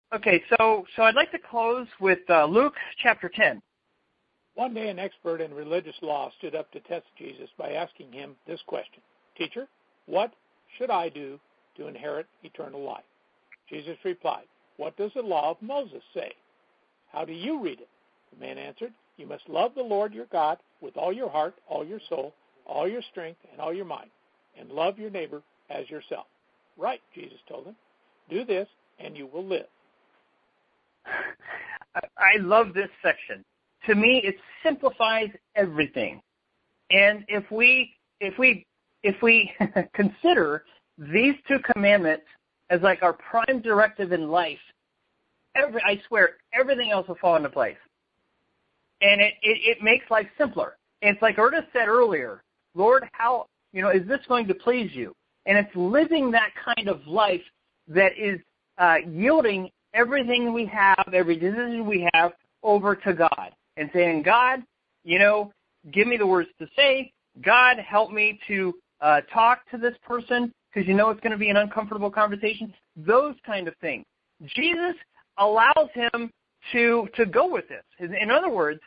Okay, so I'd like to close with Luke chapter 10. One day an expert in religious law stood up to test Jesus by asking him this question: Teacher, what should I do to inherit eternal life? Jesus replied, What does the law of Moses say? How do you read it? The man answered, You must love the Lord your God with all your heart, all your soul, all your strength, and all your mind, and love your neighbor as yourself. Right, Jesus told him. Do this, and you will live. I love this section. To me, it simplifies everything. And if we consider these two commandments as like our prime directive in life, I swear everything else will fall into place. And it makes life simpler. And it's like Ernest said earlier, Lord, how is this going to please you? And it's living that kind of life that is yielding everything we have, every decision we have, over to God. And saying, God, give me the words to say. God, help me to talk to this person, because it's going to be an uncomfortable conversation. Those kind of things. Jesus allows him to go with this. In other words,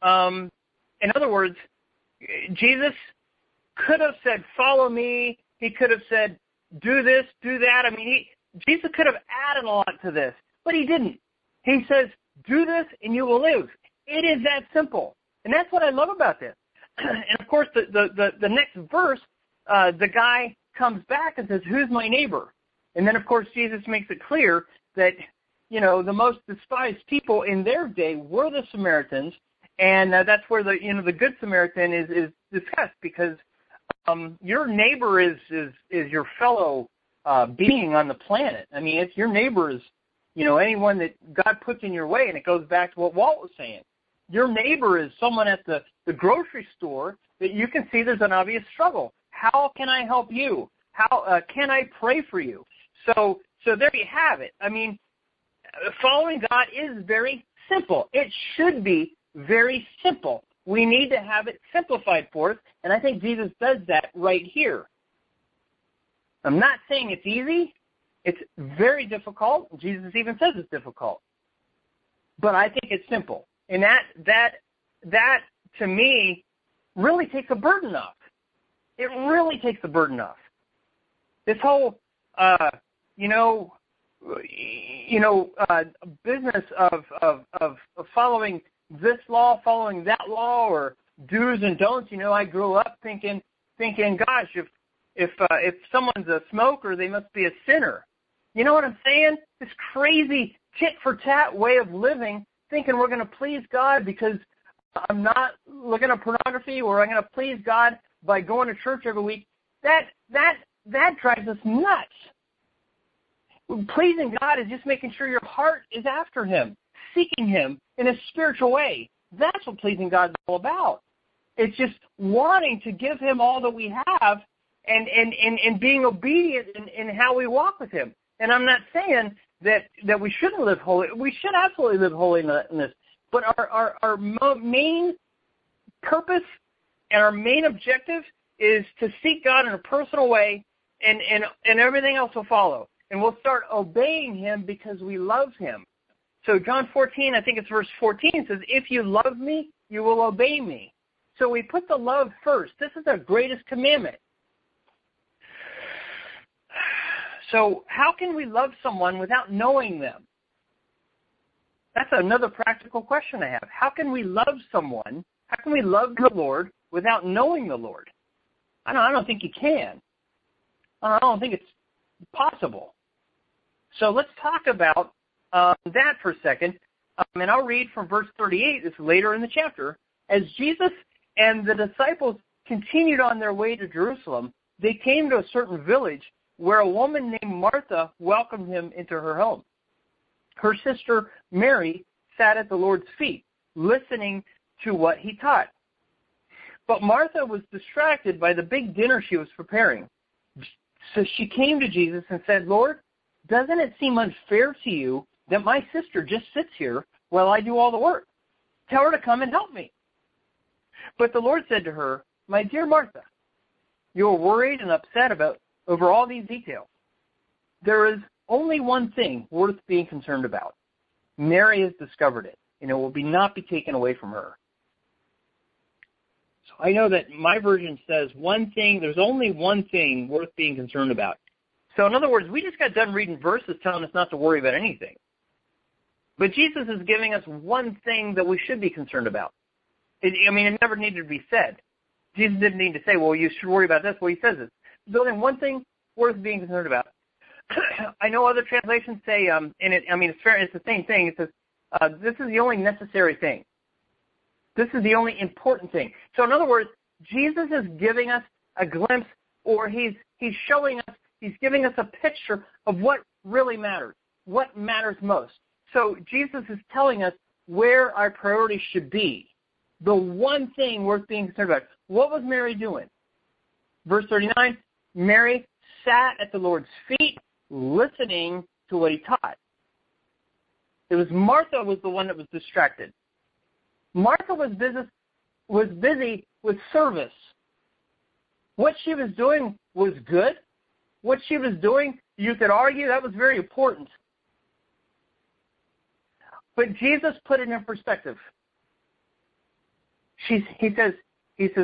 Jesus could have said, follow me. He could have said, do this, do that. Jesus could have added a lot to this, but he didn't. He says, do this and you will live. It is that simple. And that's what I love about this. And of course, the next verse, the guy comes back and says, who's my neighbor? And then, of course, Jesus makes it clear that, the most despised people in their day were the Samaritans. And that's where the Good Samaritan is discussed, because your neighbor is your fellow being on the planet. It's your neighbor is, anyone that God puts in your way, and it goes back to what Walt was saying. Your neighbor is someone at the grocery store that you can see there's an obvious struggle. How can I help you? How can I pray for you? So there you have it. Following God is very simple. It should be very simple. We need to have it simplified for us, and I think Jesus does that right here. I'm not saying it's easy. It's very difficult. Jesus even says it's difficult. But I think it's simple. And that to me really takes a burden off. It really takes the burden off. This whole business of following this law, following that law, or do's and don'ts. I grew up thinking, gosh, if someone's a smoker, they must be a sinner. You know what I'm saying? This crazy tit-for-tat way of living, thinking we're going to please God because I'm not looking at pornography, or I'm going to please God by going to church every week. That drives us nuts. Pleasing God is just making sure your heart is after Him, seeking Him in a spiritual way. That's what pleasing God is all about. It's just wanting to give Him all that we have and being obedient in how we walk with Him. And I'm not saying that we shouldn't live holy. We should absolutely live holy in this. But our main purpose and our main objective is to seek God in a personal way, and everything else will follow. And we'll start obeying Him because we love Him. So John 14, I think it's verse 14, says, if you love me, you will obey me. So we put the love first. This is our greatest commandment. So how can we love someone without knowing them? That's another practical question I have. How can we love someone? How can we love the Lord without knowing the Lord? I don't think you can. I don't think it's possible. So let's talk about that for a second. And I'll read from verse 38. It's later in the chapter. As Jesus and the disciples continued on their way to Jerusalem, they came to a certain village where a woman named Martha welcomed him into her home. Her sister Mary sat at the Lord's feet, listening to what he taught. But Martha was distracted by the big dinner she was preparing. So she came to Jesus and said, Lord, doesn't it seem unfair to you that my sister just sits here while I do all the work? Tell her to come and help me. But the Lord said to her, my dear Martha, you are worried and upset over all these details. There is only one thing worth being concerned about. Mary has discovered it, and it will not be taken away from her. So I know that my version says one thing, there's only one thing worth being concerned about. So in other words, we just got done reading verses telling us not to worry about anything. But Jesus is giving us one thing that we should be concerned about. It never needed to be said. Jesus didn't need to say, well, you should worry about this. Well, he says this. There's only one thing worth being concerned about. I know other translations say, it's fair, it's the same thing. It says, this is the only necessary thing. This is the only important thing. So in other words, Jesus is giving us a glimpse, or he's showing us, he's giving us a picture of what really matters, what matters most. So Jesus is telling us where our priorities should be. The one thing worth being concerned about. What was Mary doing? Verse 39, Mary sat at the Lord's feet listening to what he taught. It was Martha was the one that was distracted. Martha was busy with service. What she was doing was good. What she was doing, you could argue, that was very important. But Jesus put it in perspective. He says,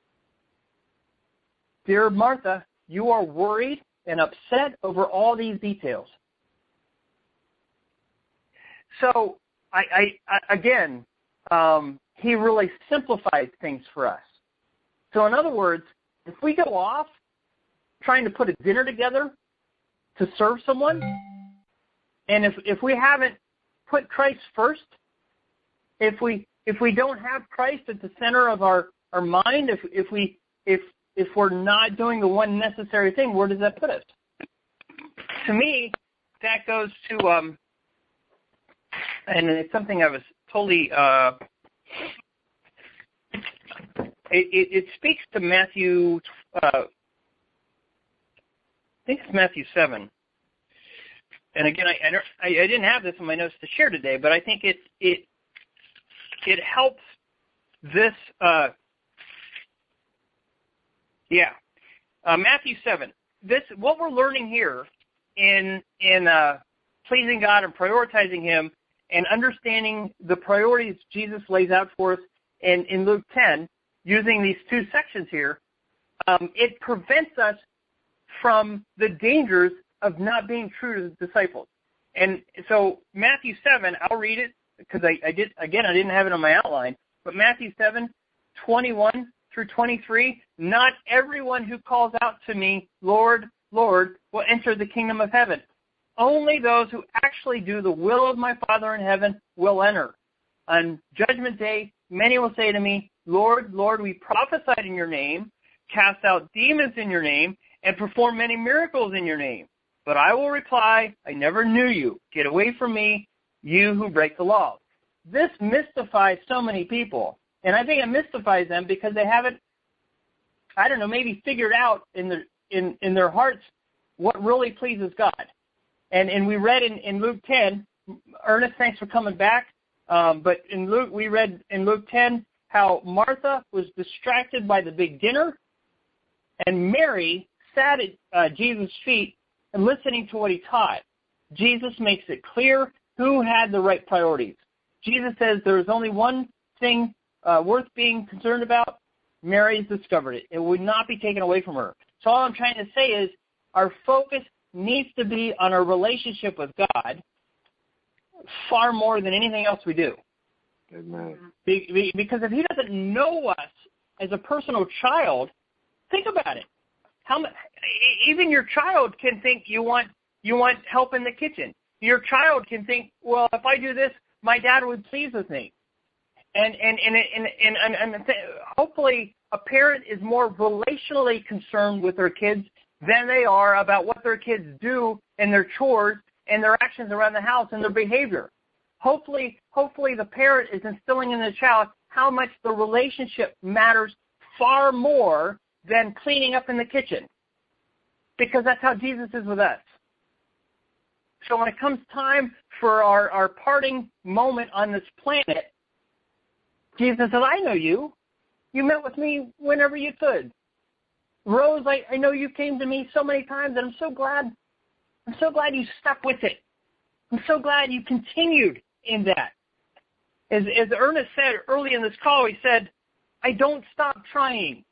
Dear Martha, you are worried and upset over all these details. So, he really simplifies things for us. So in other words, if we go off trying to put a dinner together to serve someone, and if we haven't put Christ first, if we don't have Christ at the center of our mind, if we're not doing the one necessary thing, where does that put us? To me, that goes to and it's something I was totally it speaks to Matthew I think it's Matthew 7. And again, I didn't have this in my notes to share today, but I think it helps this. Matthew 7. This what we're learning here in pleasing God and prioritizing Him and understanding the priorities Jesus lays out for us in Luke 10, using these two sections here. It prevents us from the dangers of not being true to the disciples. And so Matthew 7, I'll read it because I didn't have it on my outline, but Matthew 7, 21 through 23, not everyone who calls out to me, Lord, Lord, will enter the kingdom of heaven. Only those who actually do the will of my Father in heaven will enter. On judgment day, many will say to me, Lord, Lord, we prophesied in your name, cast out demons in your name, and performed many miracles in your name. But I will reply, I never knew you. Get away from me, you who break the law. This mystifies so many people. And I think it mystifies them because they haven't, maybe figured out in their hearts what really pleases God. And we read in Luke 10, Ernest, thanks for coming back. But we read in Luke 10 how Martha was distracted by the big dinner, and Mary sat at Jesus' feet and listening to what he taught. Jesus makes it clear who had the right priorities. Jesus says there is only one thing worth being concerned about. Mary's discovered it. It would not be taken away from her. So all I'm trying to say is our focus needs to be on our relationship with God far more than anything else we do. Amen. Because if he doesn't know us as a personal child, think about it. Even your child can think you want help in the kitchen. Your child can think, well, if I do this, my dad would please with me. And hopefully a parent is more relationally concerned with their kids than they are about what their kids do and their chores and their actions around the house and their behavior. Hopefully the parent is instilling in the child how much the relationship matters far more than cleaning up in the kitchen, because that's how Jesus is with us. So when it comes time for our parting moment on this planet, Jesus says, I know you. You met with me whenever you could. Rose, I know you came to me so many times, and I'm so glad I'm so glad you stuck with it. I'm so glad you continued in that. As Ernest said early in this call, he said, I don't stop trying.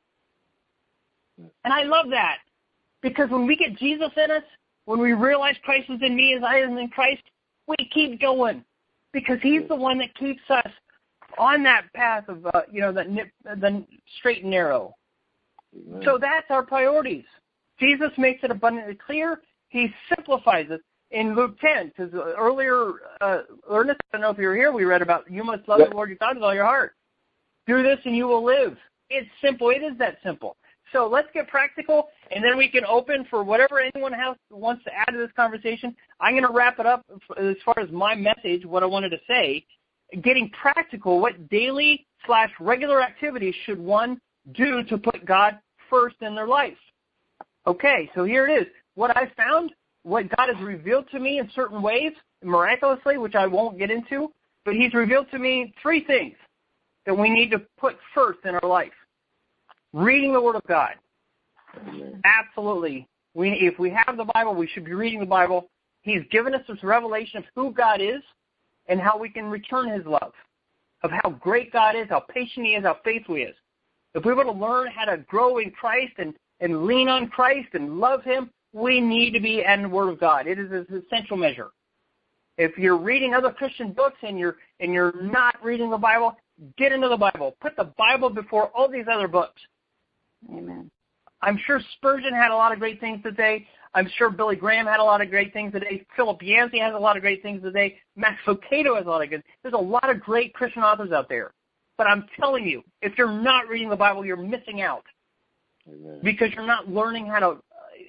And I love that, because when we get Jesus in us, when we realize Christ is in me as I am in Christ, we keep going, because he's the one that keeps us on that path of, the straight and narrow. Amen. So that's our priorities. Jesus makes it abundantly clear. He simplifies it in Luke 10, because earlier, Ernest, I don't know if you were here, we read about you must love the Lord your God with all your heart. Do this and you will live. It's simple. It is that simple. So let's get practical, and then we can open for whatever anyone wants to add to this conversation. I'm going to wrap it up as far as my message, what I wanted to say. Getting practical, what daily/regular activities should one do to put God first in their life? Okay, so here it is. What I found, what God has revealed to me in certain ways, miraculously, which I won't get into, but he's revealed to me 3 things that we need to put first in our life. Reading the Word of God. Amen. Absolutely. If we have the Bible, we should be reading the Bible. He's given us this revelation of who God is and how we can return his love, of how great God is, how patient he is, how faithful he is. If we want to learn how to grow in Christ and lean on Christ and love him, we need to be in the Word of God. It is an essential measure. If you're reading other Christian books and you're not reading the Bible, get into the Bible. Put the Bible before all these other books. Amen. I'm sure Spurgeon had a lot of great things today. I'm sure Billy Graham had a lot of great things today. Philip Yancey has a lot of great things today. Max Lucado has a lot of good. There's a lot of great Christian authors out there. But I'm telling you, if you're not reading the Bible, you're missing out. Amen. Because you're not learning how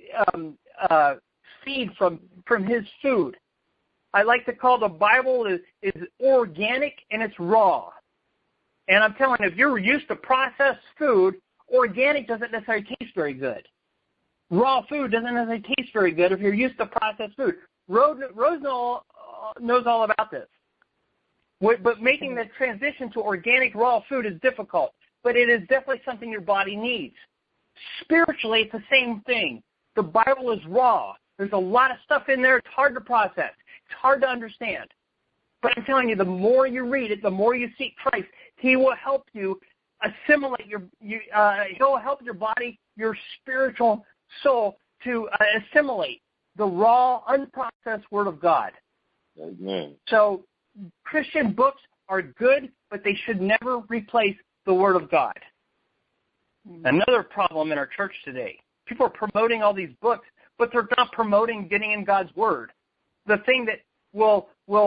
to feed from his food. I like to call the Bible is organic and it's raw. And I'm telling you, if you're used to processed food, organic doesn't necessarily taste very good. Raw food doesn't necessarily taste very good if you're used to processed food. Rose knows all about this. But making the transition to organic raw food is difficult. But it is definitely something your body needs. Spiritually, it's the same thing. The Bible is raw. There's a lot of stuff in there. It's hard to process. It's hard to understand. But I'm telling you, the more you read it, the more you seek Christ, he will help you assimilate he'll help your body, your spiritual soul to assimilate the raw, unprocessed Word of God. Amen. So Christian books are good, but they should never replace the Word of God. Another problem in our church today, people are promoting all these books, but they're not promoting getting in God's Word, the thing that will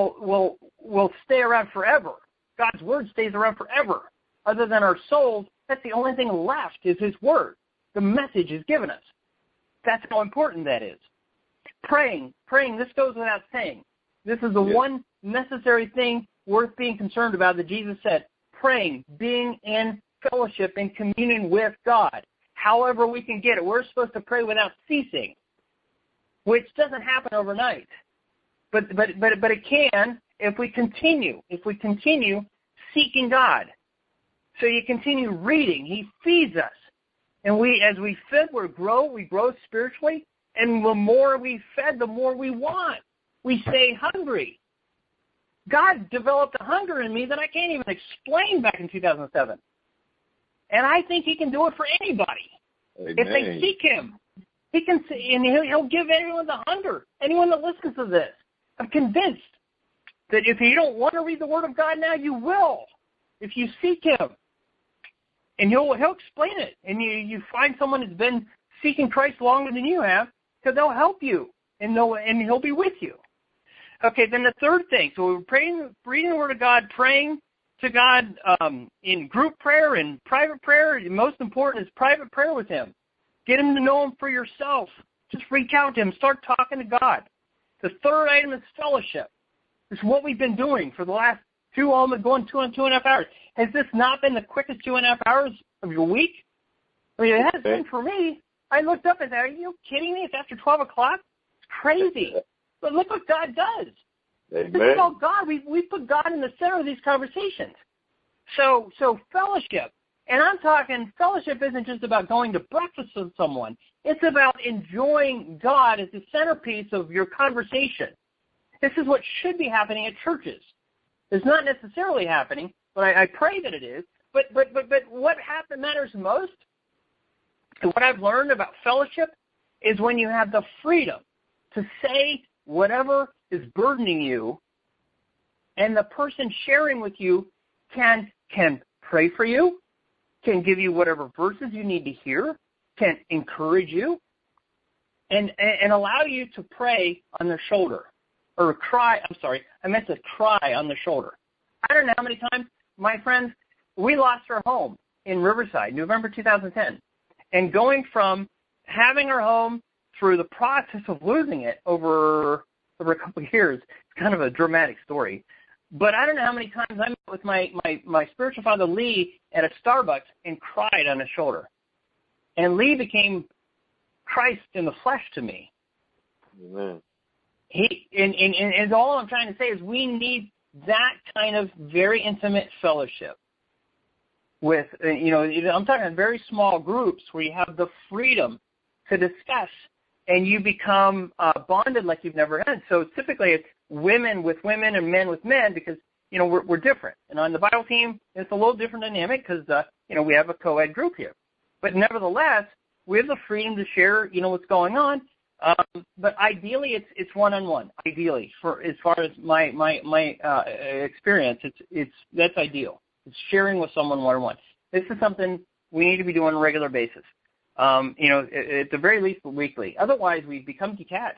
stay around forever. God's Word stays around forever. Other than our souls, that's the only thing left is his Word. The message is given us. That's how important that is. Praying, this goes without saying. This is the one necessary thing worth being concerned about that Jesus said. Praying, being in fellowship and communion with God. However we can get it. We're supposed to pray without ceasing, which doesn't happen overnight. But it can if we continue seeking God. So you continue reading. He feeds us. And as we fed, we grow spiritually. And the more we fed, the more we want. We stay hungry. God developed a hunger in me that I can't even explain back in 2007. And I think he can do it for anybody. Amen. If they seek him. He can, and he'll give everyone the hunger. Anyone that listens to this. I'm convinced that if you don't want to read the Word of God now, you will. If you seek him. And he'll explain it. And you find someone that's been seeking Christ longer than you have, because they'll help you. And he'll be with you. Okay, then the third thing. So we're praying, reading the Word of God, praying to God in group prayer and private prayer. The most important is private prayer with him. Get him to know him for yourself. Just reach out to him. Start talking to God. The third item is fellowship. It's what we've been doing for the last almost going 2.5 hours. Has this not been the quickest 2.5 hours of your week? I mean, it has been for me. I looked up and said, are you kidding me? It's after 12 o'clock? It's crazy. But look what God does. Amen. This is all God. We put God in the center of these conversations. So fellowship. And I'm talking fellowship isn't just about going to breakfast with someone. It's about enjoying God as the centerpiece of your conversation. This is what should be happening at churches. It's not necessarily happening, but I pray that it is. But what matters most, and what I've learned about fellowship, is when you have the freedom to say whatever is burdening you, and the person sharing with you can pray for you, can give you whatever verses you need to hear, can encourage you, and allow you to pray on their shoulder. Or cry, I meant to cry on the shoulder. I don't know how many times, my friends, we lost our home in Riverside, November 2010. And going from having our home through the process of losing it over a couple of years, it's kind of a dramatic story. But I don't know how many times I met with my spiritual father, Lee, at a Starbucks and cried on his shoulder. And Lee became Christ in the flesh to me. Amen. And all I'm trying to say is we need that kind of very intimate fellowship with, I'm talking very small groups where you have the freedom to discuss and you become bonded like you've never done. So typically it's women with women and men with men because, we're different. And on the Bible team, it's a little different dynamic because, we have a co-ed group here. But nevertheless, we have the freedom to share, what's going on. But ideally, it's one-on-one. Ideally, as far as my experience, that's ideal. It's sharing with someone one-on-one. This is something we need to be doing on a regular basis. At the very least, weekly. Otherwise, we become detached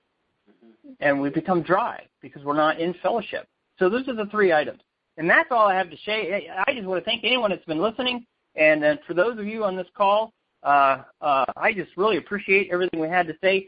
and we become dry because we're not in fellowship. So those are the three items, and that's all I have to say. I just want to thank anyone that's been listening, and for those of you on this call. I just really appreciate everything we had to say.